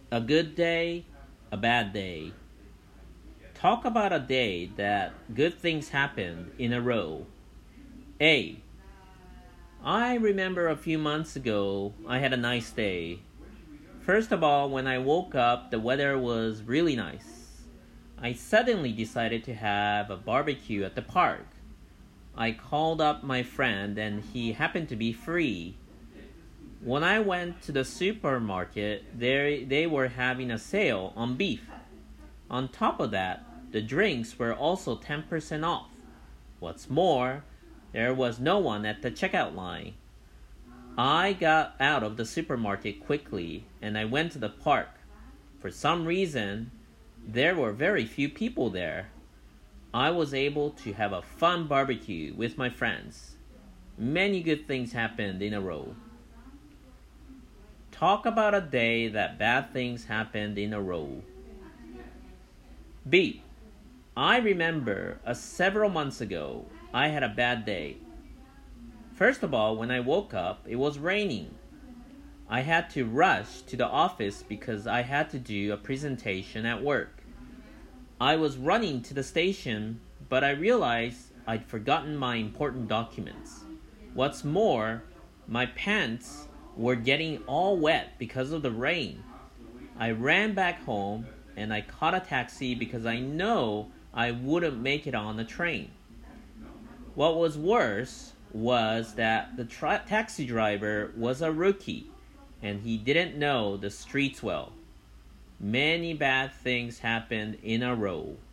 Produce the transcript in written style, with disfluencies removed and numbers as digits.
A good day, a bad day. Talk about a day that good things happened in a row. A. I remember a few months ago, I had a nice day. First of all, when I woke up, the weather was really nice. I suddenly decided to have a barbecue at the park. I called up my friend and he happened to be free. When I went to the supermarket, they were having a sale on beef. On top of that, the drinks were also 10% off. What's more, there was no one at the checkout line. I got out of the supermarket quickly and I went to the park. For some reason, there were very few people there. I was able to have a fun barbecue with my friends. Many good things happened in a row. Talk about a day that bad things happened in a row. B. I remember several months ago, I had a bad day. First of all, when I woke up, it was raining. I had to rush to the office because I had to do a presentation at work. I was running to the station, but I realized I'd forgotten my important documents. What's more, my pants were getting all wet because of the rain. I ran back home and I caught a taxi because I know I wouldn't make it on the train. What was worse was that the taxi driver was a rookie and he didn't know the streets well. Many bad things happened in a row.